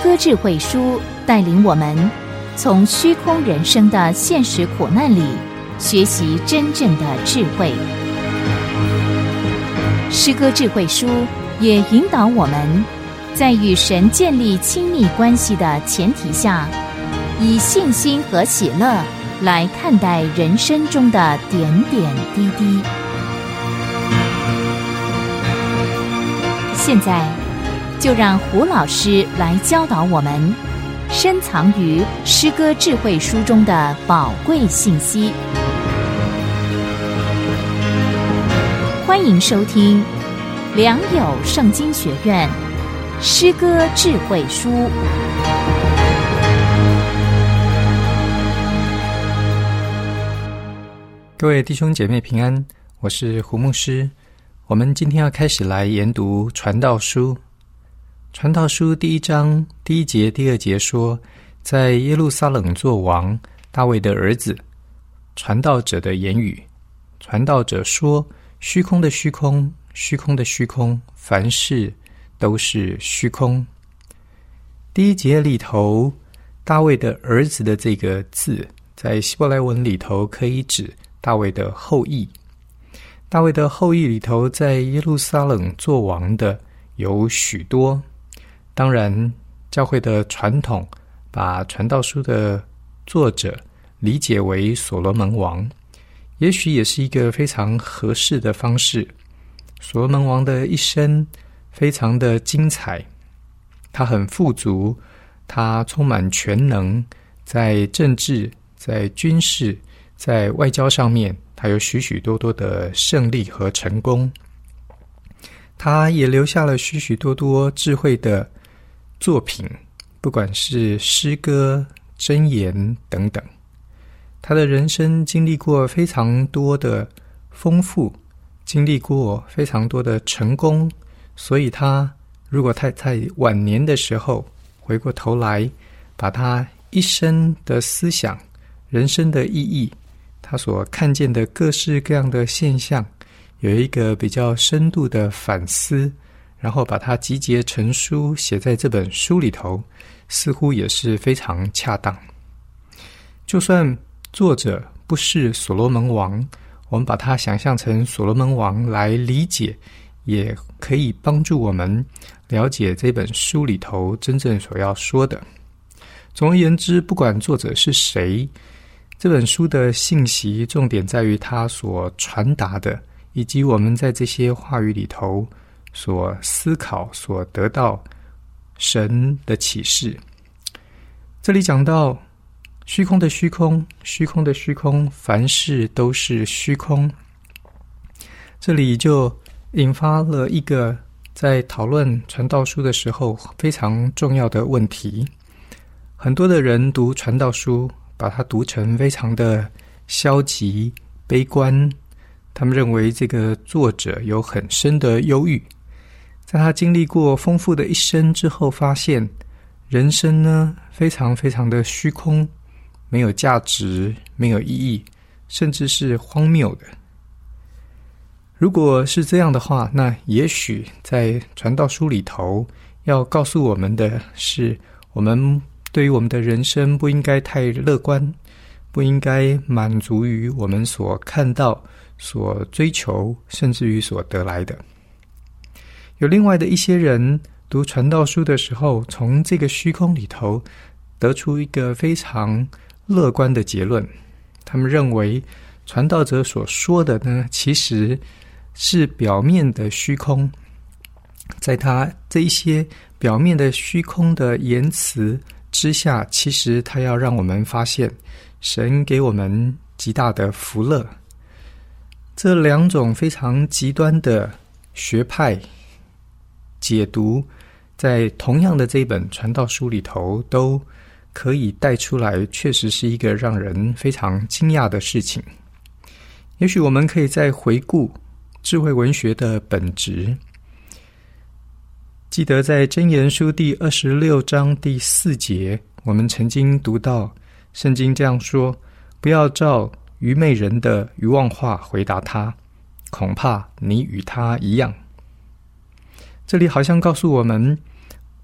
歌智慧书带领我们从虚空人生的现实苦难里学习真正的智慧。诗歌智慧书也引导我们在与神建立亲密关系的前提下，以信心和喜乐来看待人生中的点点滴滴。现在就让胡老师来教导我们深藏于诗歌智慧书中的宝贵信息。欢迎收听良友圣经学院诗歌智慧书。 各位弟兄姐妹平安，我是胡牧师。我们今天要开始来研读传道书。传道书第1章第1节第2节说，在耶路撒冷作王，大卫的儿子。传道者的言语，传道者说，虚空的虚空，虚空的虚空，凡事都是虚空。第1节里头，大卫的儿子的这个字，在希伯来文里头可以指大卫的后裔。大卫的后裔里头，在耶路撒冷作王的有许多。当然，教会的传统把传道书的作者理解为所罗门王，也许也是一个非常合适的方式。所罗门王的一生非常的精彩，他很富足，他充满全能，在政治、在军事、在外交上面，他有许许多多的胜利和成功。他也留下了许许多多智慧的作品，不管是诗歌、箴言等等。他的人生经历过非常多的丰富，经历过非常多的成功，所以他如果他在晚年的时候回过头来，把他一生的思想、人生的意义，他所看见的各式各样的现象，有一个比较深度的反思，然后把它集结成书，写在这本书里头，似乎也是非常恰当。就算作者不是所罗门王，我们把它想象成所罗门王来理解，也可以帮助我们了解这本书里头真正所要说的。总而言之，不管作者是谁，这本书的信息重点在于他所传达的，以及我们在这些话语里头所思考、所得到神的启示。这里讲到虚空的虚空，虚空的虚空，凡事都是虚空。这里就引发了一个在讨论传道书的时候非常重要的问题。很多的人读传道书，把它读成非常的消极、悲观，他们认为这个作者有很深的忧郁。在他经历过丰富的一生之后，发现人生呢非常非常的虚空，没有价值，没有意义，甚至是荒谬的。如果是这样的话，那也许在传道书里头要告诉我们的是，我们对于我们的人生不应该太乐观，不应该满足于我们所看到、所追求，甚至于所得来的。有另外的一些人读传道书的时候，从这个虚空里头得出一个非常乐观的结论。他们认为传道者所说的呢，其实是表面的虚空，在他这一些表面的虚空的言辞之下，其实他要让我们发现神给我们极大的福乐。这两种非常极端的学派解读，在同样的这一本传道书里头都可以带出来，确实是一个让人非常惊讶的事情。也许我们可以再回顾智慧文学的本质。记得在箴言书第26章第4节，我们曾经读到圣经这样说，不要照愚昧人的愚妄话回答他，恐怕你与他一样。这里好像告诉我们，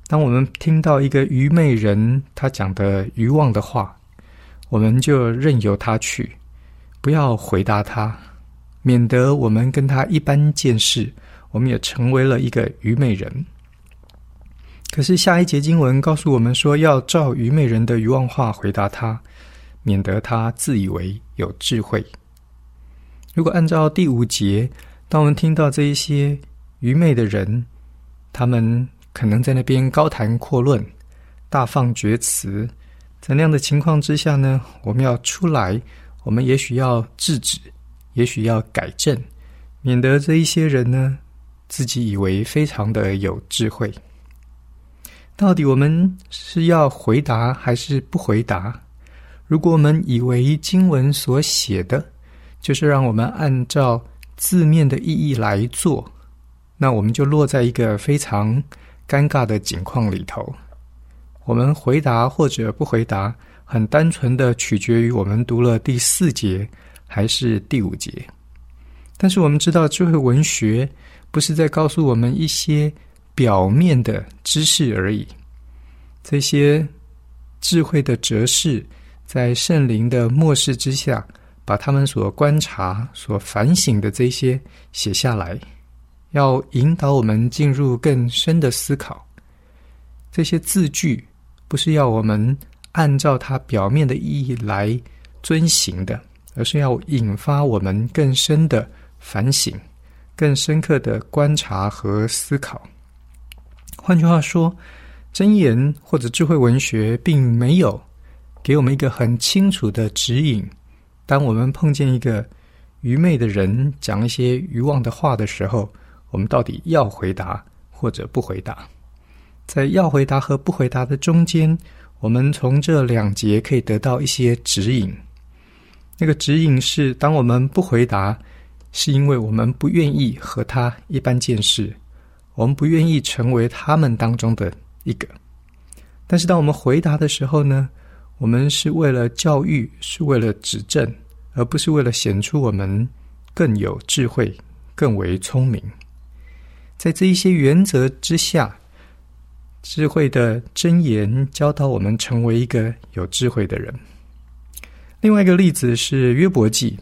当我们听到一个愚昧人他讲的愚妄的话，我们就任由他去，不要回答他，免得我们跟他一般见识，我们也成为了一个愚昧人。可是下一节经文告诉我们说，要照愚昧人的愚妄话回答他，免得他自以为有智慧。如果按照第5节，当我们听到这一些愚昧的人，他们可能在那边高谈阔论，大放厥词，在那样的情况之下呢，我们要出来，我们也许要制止，也许要改正，免得这一些人呢，自己以为非常的有智慧。到底我们是要回答还是不回答？如果我们以为经文所写的就是让我们按照字面的意义来做，那我们就落在一个非常尴尬的境况里头。我们回答或者不回答，很单纯的取决于我们读了第4节还是第5节。但是我们知道智慧文学不是在告诉我们一些表面的知识而已，这些智慧的哲士在圣灵的默示之下，把他们所观察、所反省的这些写下来，要引导我们进入更深的思考。这些字句不是要我们按照它表面的意义来遵行的，而是要引发我们更深的反省，更深刻的观察和思考。换句话说，箴言或者智慧文学并没有给我们一个很清楚的指引，当我们碰见一个愚昧的人讲一些愚妄的话的时候，我们到底要回答或者不回答。在要回答和不回答的中间，我们从这2节可以得到一些指引。那个指引是，当我们不回答，是因为我们不愿意和他一般见识，我们不愿意成为他们当中的一个。但是当我们回答的时候呢，我们是为了教育，是为了指正，而不是为了显出我们更有智慧，更为聪明。在这一些原则之下，智慧的箴言教导我们成为一个有智慧的人。另外一个例子是约伯记。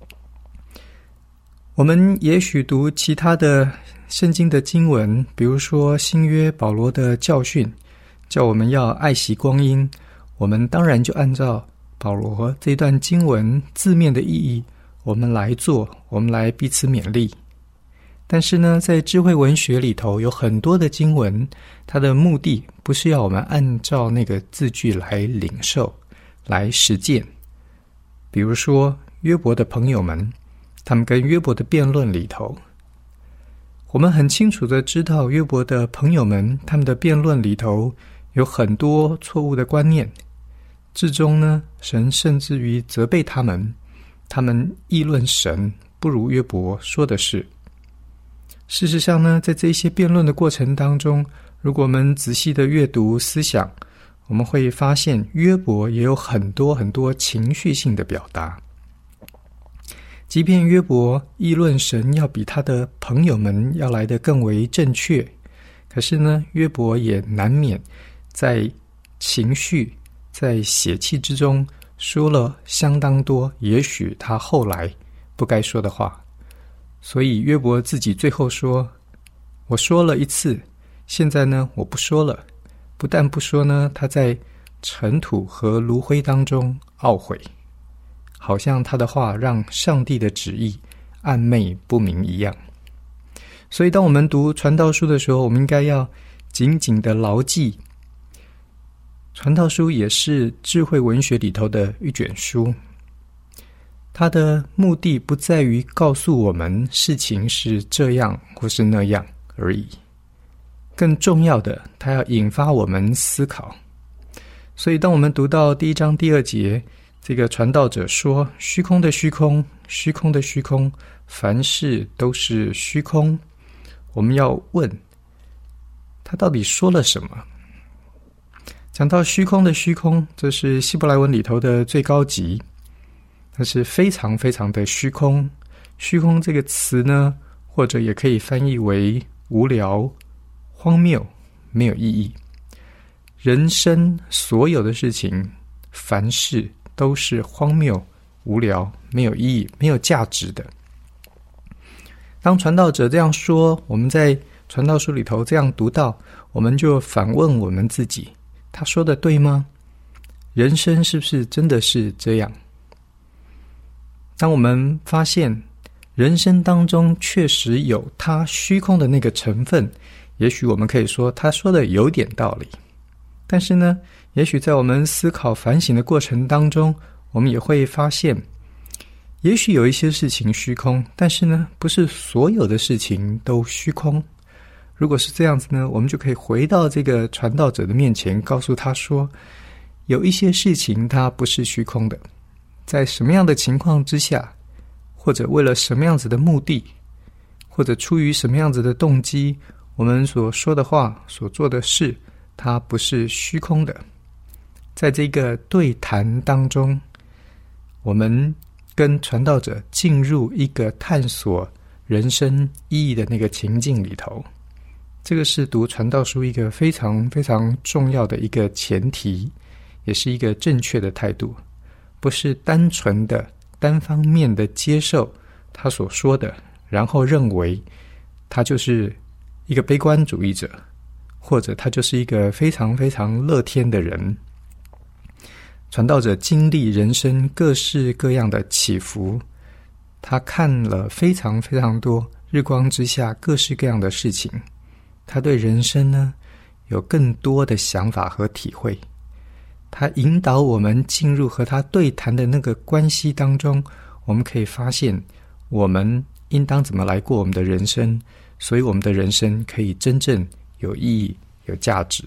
我们也许读其他的圣经的经文，比如说新约保罗的教训，叫我们要爱惜光阴，我们当然就按照保罗这段经文字面的意义，我们来做，我们来彼此勉励。但是呢，在智慧文学里头有很多的经文，它的目的不是要我们按照那个字句来领受，来实践。比如说约伯的朋友们，他们跟约伯的辩论里头，我们很清楚的知道约伯的朋友们，他们的辩论里头有很多错误的观念，至终呢，神甚至于责备他们议论神不如约伯说的是。事实上呢，在这些辩论的过程当中，如果我们仔细的阅读思想，我们会发现约伯也有很多很多情绪性的表达。即便约伯议论神要比他的朋友们要来得更为正确，可是呢，约伯也难免在情绪、在血气之中说了相当多也许他后来不该说的话。所以约伯自己最后说，我说了一次，现在呢我不说了。不但不说呢，他在尘土和炉灰当中懊悔，好像他的话让上帝的旨意暧昧不明一样。所以当我们读传道书的时候，我们应该要紧紧的牢记，传道书也是智慧文学里头的一卷书，它的目的不在于告诉我们事情是这样或是那样而已，更重要的，它要引发我们思考。所以当我们读到第1章第2节，这个传道者说，虚空的虚空，虚空的虚空，凡事都是虚空，我们要问他到底说了什么。讲到虚空的虚空，这是希伯来文里头的最高级，它是非常非常的虚空。虚空这个词呢，或者也可以翻译为无聊、荒谬、没有意义。 人生所有的事情，凡事都是荒谬、无聊、没有意义、没有价值的。当传道者这样说，我们在传道书里头这样读到，我们就反问我们自己，他说的对吗？人生是不是真的是这样？当我们发现人生当中确实有他虚空的那个成分，也许我们可以说他说的有点道理。但是呢，也许在我们思考反省的过程当中，我们也会发现，也许有一些事情虚空，但是呢，不是所有的事情都虚空。如果是这样子呢，我们就可以回到这个传道者的面前，告诉他说，有一些事情它不是虚空的，在什么样的情况之下，或者为了什么样子的目的，或者出于什么样子的动机，我们所说的话、所做的事，它不是虚空的。在这个对谈当中，我们跟传道者进入一个探索人生意义的那个情境里头。这个是读传道书一个非常非常重要的一个前提，也是一个正确的态度，不是单纯的单方面的接受他所说的，然后认为他就是一个悲观主义者，或者他就是一个非常非常乐天的人。传道者经历人生各式各样的起伏，他看了非常非常多日光之下各式各样的事情，他对人生呢有更多的想法和体会。他引导我们进入和他对谈的那个关系当中，我们可以发现我们应当怎么来过我们的人生，所以我们的人生可以真正有意义、有价值。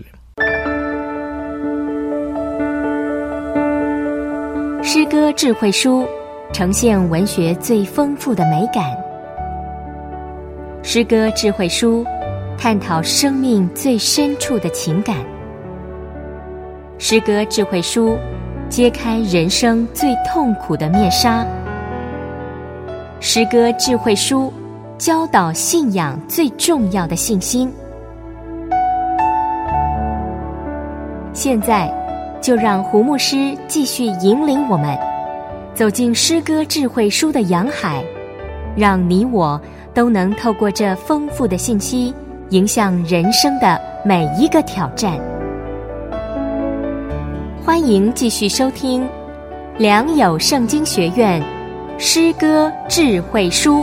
诗歌智慧书呈现文学最丰富的美感。诗歌智慧书探讨生命最深处的情感。诗歌智慧书揭开人生最痛苦的面纱。诗歌智慧书教导信仰最重要的信心。现在就让胡牧师继续引领我们走进诗歌智慧书的洋海，让你我都能透过这丰富的信息，迎向人生的每一个挑战。欢迎继续收听良友圣经学院诗歌智慧书。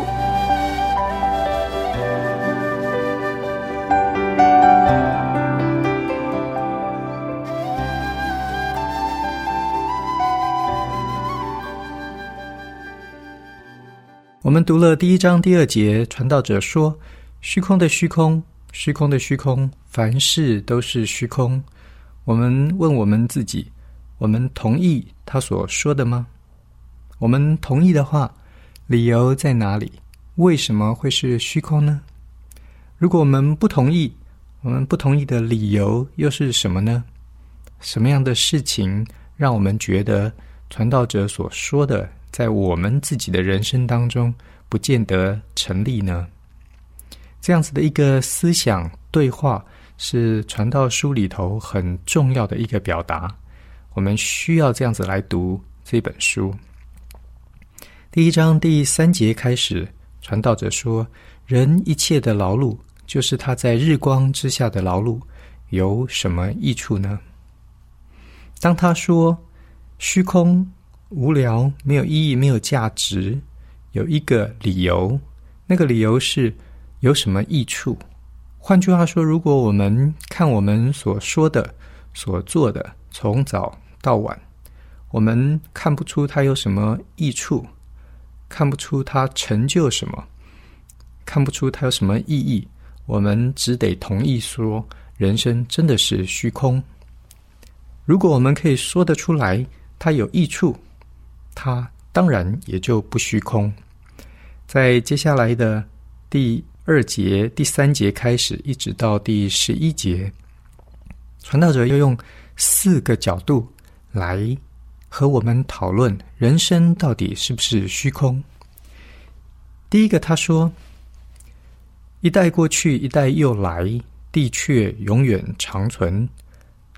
我们读了第1章第2节，传道者说，虚空的虚空，虚空的虚空，凡事都是虚空。我们问我们自己，我们同意他所说的吗？我们同意的话，理由在哪里？为什么会是虚空呢？如果我们不同意，我们不同意的理由又是什么呢？什么样的事情让我们觉得传道者所说的在我们自己的人生当中不见得成立呢？这样子的一个思想对话是传道书里头很重要的一个表达，我们需要这样子来读这本书。第1章第3节开始，传道者说，人一切的劳碌，就是他在日光之下的劳碌，有什么益处呢？当他说虚空、无聊、没有意义、没有价值，有一个理由，那个理由是有什么益处。换句话说，如果我们看我们所说的、所做的，从早到晚，我们看不出它有什么益处，看不出它成就什么，看不出它有什么意义，我们只得同意说，人生真的是虚空。如果我们可以说得出来它有益处，它当然也就不虚空。在接下来的第2节、第3节开始，一直到第11节，传道者又用4个角度来和我们讨论人生到底是不是虚空。第一个，他说，一代过去，一代又来，地却永远长存，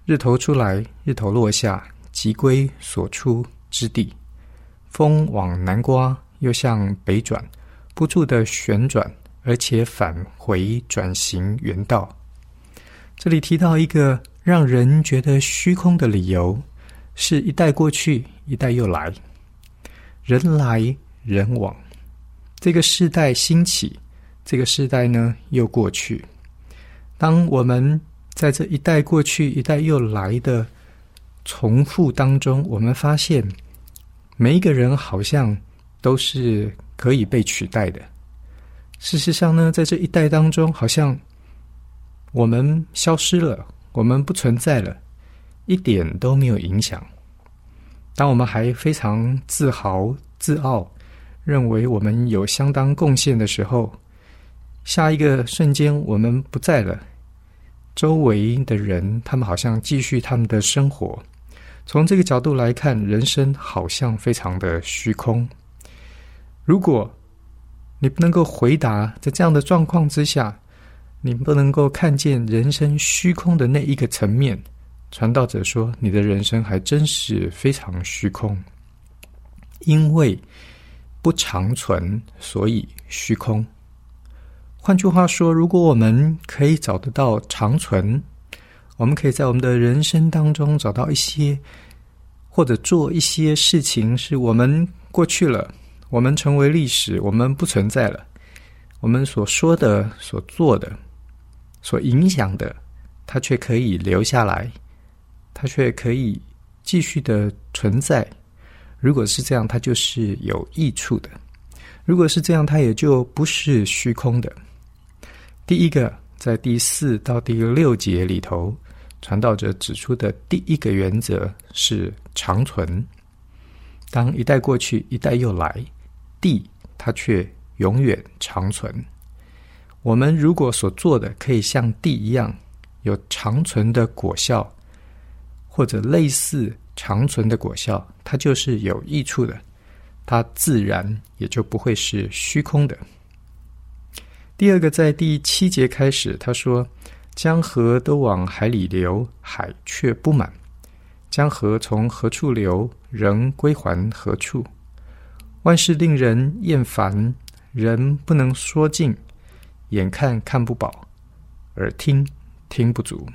日头出来，日头落下，即归所出之地。风往南刮，又向北转，不住的旋转，而且返回转行原道。这里提到一个让人觉得虚空的理由，是一代过去，一代又来，人来人往，这个世代兴起，这个世代呢又过去。当我们在这一代过去，一代又来的重复当中，我们发现每一个人好像都是可以被取代的。事实上呢，在这一代当中，好像我们消失了，我们不存在了，一点都没有影响。当我们还非常自豪自傲，认为我们有相当贡献的时候，下一个瞬间我们不在了，周围的人他们好像继续他们的生活。从这个角度来看，人生好像非常的虚空。如果你不能够回答在这样的状况之下，你不能够看见人生虚空的那一个层面，传道者说你的人生还真是非常虚空，因为不长存，所以虚空。换句话说，如果我们可以找得到长存，我们可以在我们的人生当中找到一些，或者做一些事情是我们过去了，我们成为历史，我们不存在了，我们所说的、所做的、所影响的，它却可以留下来，它却可以继续的存在。如果是这样，它就是有益处的；如果是这样，它也就不是虚空的。第一个，在第4到第6节里头，传道者指出的第一个原则是长存。当一代过去，一代又来，地它却永远长存。我们如果所做的可以像地一样有长存的果效，或者类似长存的果效，它就是有益处的，它自然也就不会是虚空的。第二个，在第7节开始，他说江河都往海里流，海却不满。江河从何处流，仍归还何处。万事令人厌烦，人不能说尽，眼看看不饱，耳听听不足。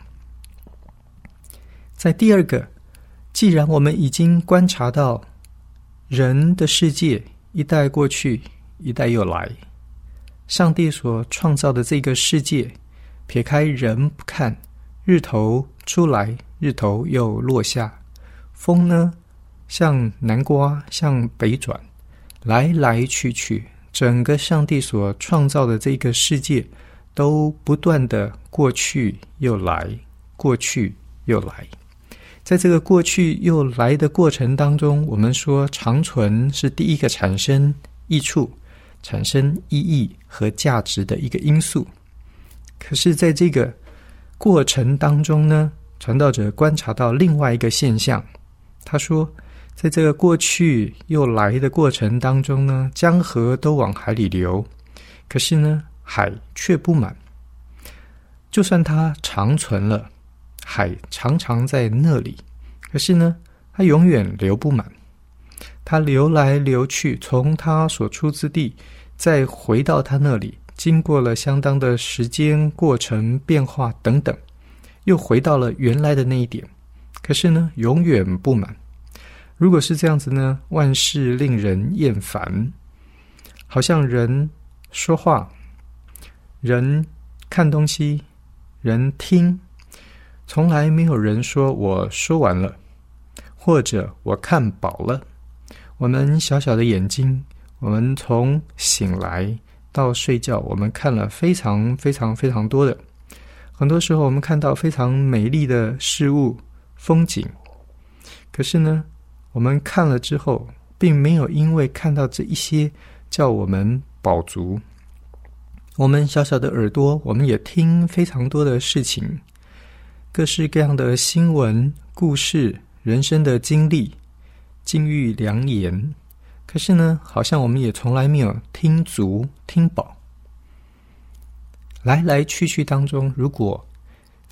在第二个，既然我们已经观察到人的世界一代过去，一代又来，上帝所创造的这个世界，撇开人不看，日头出来，日头又落下，风呢向南刮，向北转，来来去去，整个上帝所创造的这个世界都不断的过去又来，过去又来。在这个过去又来的过程当中，我们说长存是第一个产生益处、产生意义和价值的一个因素。可是在这个过程当中呢，传道者观察到另外一个现象，他说在这个过去又来的过程当中呢，江河都往海里流，可是呢海却不满。就算它长存了，海常常在那里，可是呢它永远流不满，它流来流去，从它所出之地再回到它那里，经过了相当的时间、过程、变化等等，又回到了原来的那一点，可是呢永远不满。如果是这样子呢，万事令人厌烦，好像人说话，人看东西，人听，从来没有人说我说完了，或者我看饱了。我们小小的眼睛，我们从醒来到睡觉，我们看了非常非常非常多的，很多时候我们看到非常美丽的事物、风景，可是呢我们看了之后，并没有因为看到这一些叫我们饱足。我们小小的耳朵，我们也听非常多的事情，各式各样的新闻、故事、人生的经历、金玉良言，可是呢好像我们也从来没有听足、听饱。来来去去当中，如果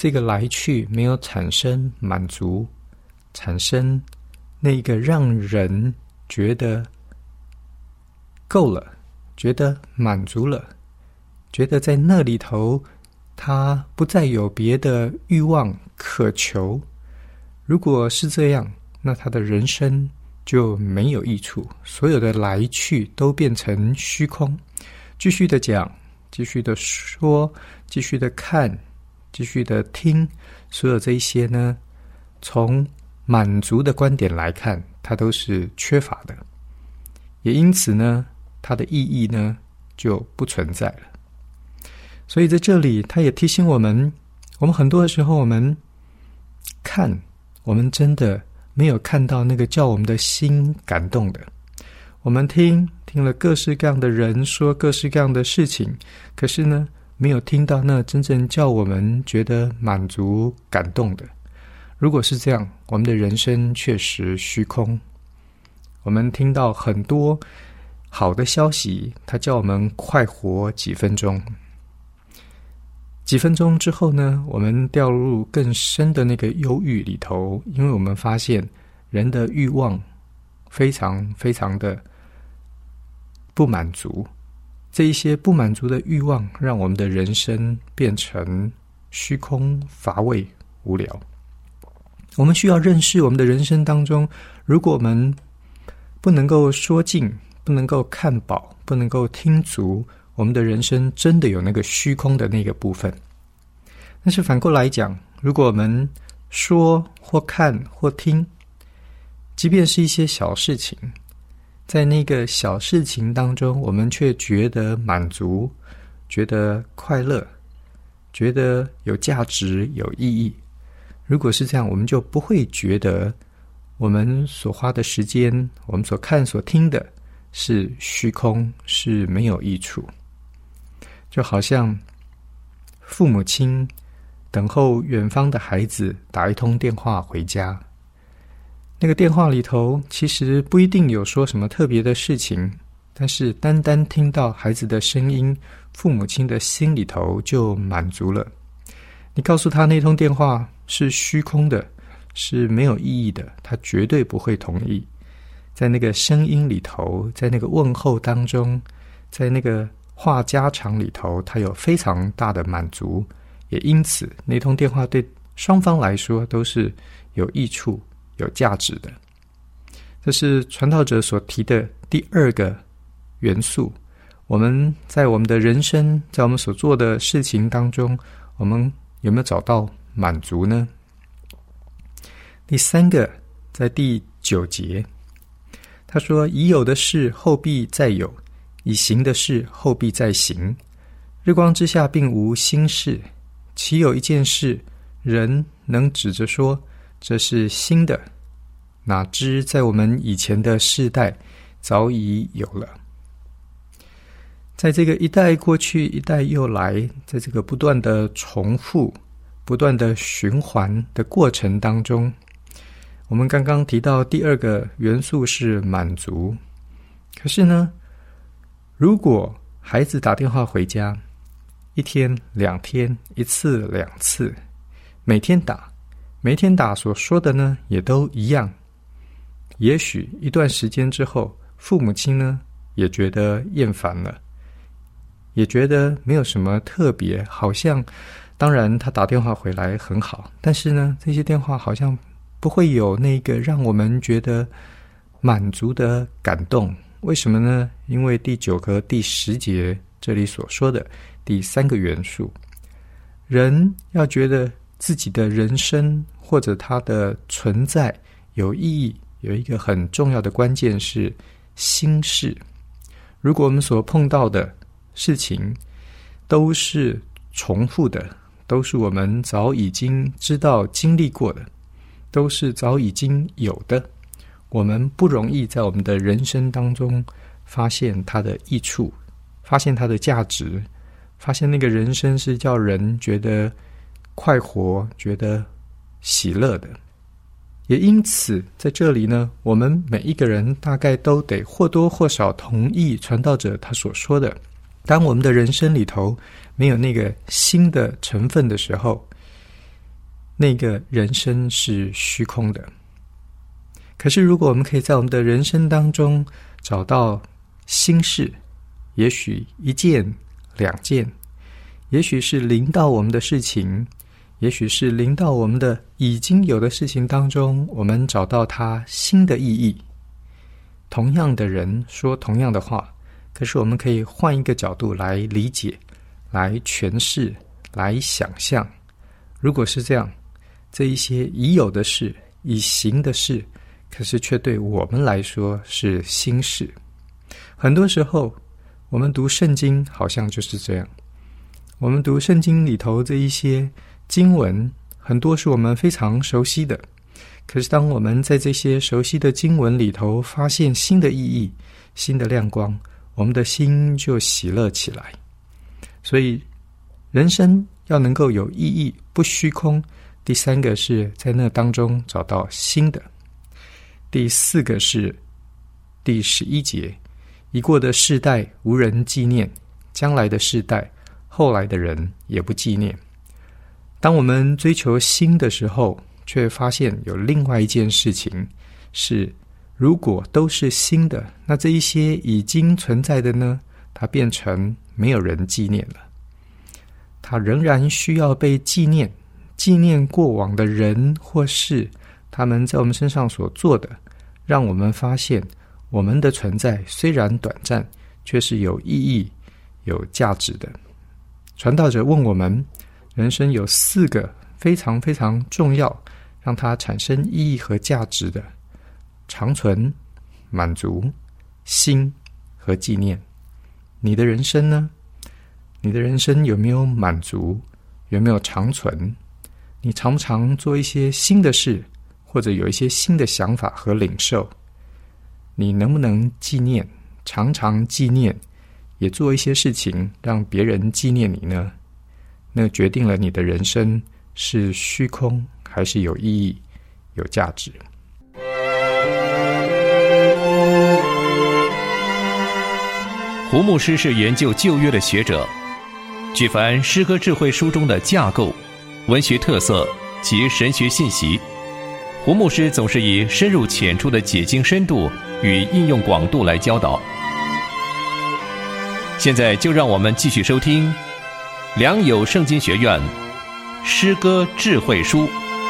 这个来去没有产生满足，产生那个让人觉得够了，觉得满足了，觉得在那里头他不再有别的欲望渴求。如果是这样，那他的人生就没有益处，所有的来去都变成虚空。继续的讲，继续的说，继续的看，继续的听，所有这一些呢，从满足的观点来看，它都是缺乏的，也因此呢，它的意义呢就不存在了。所以在这里他也提醒我们，我们很多的时候我们看，我们真的没有看到那个叫我们的心感动的。我们听了各式各样的人说各式各样的事情，可是呢，没有听到那真正叫我们觉得满足感动的。如果是这样，我们的人生确实虚空。我们听到很多好的消息，它叫我们快活几分钟，几分钟之后呢，我们掉入更深的那个忧郁里头，因为我们发现人的欲望非常非常的不满足，这一些不满足的欲望让我们的人生变成虚空、乏味、无聊。我们需要认识我们的人生当中，如果我们不能够说尽，不能够看饱，不能够听足，我们的人生真的有那个虚空的那个部分。但是反过来讲，如果我们说或看或听，即便是一些小事情，在那个小事情当中，我们却觉得满足，觉得快乐，觉得有价值、有意义。如果是这样，我们就不会觉得我们所花的时间，我们所看所听的是虚空，是没有益处。就好像父母亲等候远方的孩子打一通电话回家，那个电话里头其实不一定有说什么特别的事情，但是单单听到孩子的声音，父母亲的心里头就满足了。你告诉他那通电话是虚空的，是没有意义的，他绝对不会同意。在那个声音里头，在那个问候当中，在那个话家常里头，他有非常大的满足，也因此那通电话对双方来说都是有益处、有价值的。这是传道者所提的第二个元素。我们在我们的人生，在我们所做的事情当中，我们有没有找到满足呢？第三个，在第9节，他说：已有的事后必再有，已行的事后必再行。日光之下并无新事，岂有一件事人能指着说这是新的？哪知在我们以前的世代早已有了。在这个一代过去一代又来，在这个不断的重复、不断的循环的过程当中，我们刚刚提到第二个元素是满足。可是呢，如果孩子打电话回家，1天2天1次2次，每天打所说的呢也都一样，也许一段时间之后，父母亲呢也觉得厌烦了，也觉得没有什么特别，好像当然他打电话回来很好，但是呢这些电话好像不会有那个让我们觉得满足的感动。为什么呢？因为第9和第10节这里所说的第3个元素，人要觉得自己的人生或者他的存在有意义，有一个很重要的关键是心事。如果我们所碰到的事情都是重复的，都是我们早已经知道经历过的，都是早已经有的，我们不容易在我们的人生当中发现它的益处，发现它的价值，发现那个人生是叫人觉得快活、觉得喜乐的。也因此在这里呢，我们每一个人大概都得或多或少同意传道者他所说的，当我们的人生里头没有那个新的成分的时候， 那个人生是虚空的。可是如果我们可以在我们的人生当中找到心事，也许一件两件，也许是临到我们的事情，也许是临到我们的已经有的事情当中，我们找到它新的意义。同样的人说同样的话，可是我们可以换一个角度来理解，来诠释，来想象。如果是这样，这一些已有的事，已行的事，可是却对我们来说是新事。很多时候我们读圣经好像就是这样，我们读圣经里头这一些经文，很多是我们非常熟悉的，可是当我们在这些熟悉的经文里头发现新的意义，新的亮光，我们的心就喜乐起来。所以人生要能够有意义，不虚空。第三个是在那当中找到新的。第四个是第11节，已过的世代无人纪念，将来的世代后来的人也不纪念。当我们追求新的时候，却发现有另外一件事情是，如果都是新的，那这一些已经存在的呢，它变成没有人纪念了。它仍然需要被纪念，纪念过往的人或事，他们在我们身上所做的，让我们发现我们的存在虽然短暂，却是有意义、有价值的。传道者问我们，人生有4个非常非常重要，让它产生意义和价值的：长存、满足、新和纪念。你的人生呢？你的人生有没有满足？有没有长存？你常不常做一些新的事，或者有一些新的想法和领受？你能不能纪念，常常纪念，也做一些事情让别人纪念你呢？那决定了你的人生是虚空还是有意义、有价值。 胡牧师是研究旧约的学者，举凡诗歌智慧书中的架构、文学特色及神学信息，胡牧师总是以深入浅出的解经深度与应用广度来教导。现在就让我们继续收听良友圣经学院诗歌智慧书。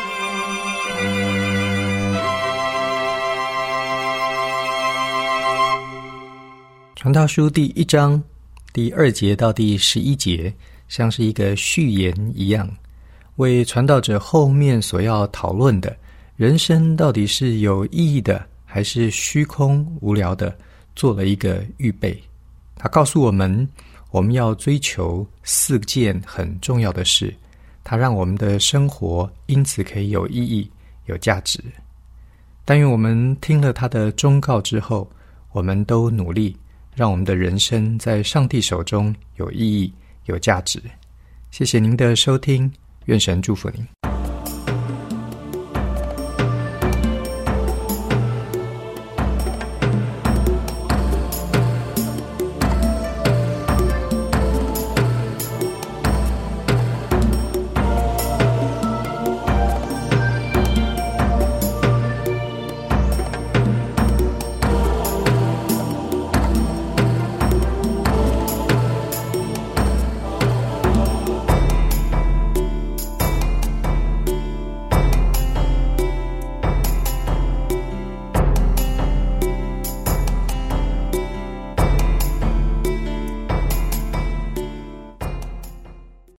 传道书第1章第2节到第11节，像是一个序言一样，为传道者后面所要讨论的人生到底是有意义的还是虚空无聊的做了一个预备。他告诉我们，我们要追求4件很重要的事，它让我们的生活因此可以有意义、有价值。但愿我们听了他的忠告之后，我们都努力让我们的人生在上帝手中有意义、有价值。谢谢您的收听，愿神祝福您。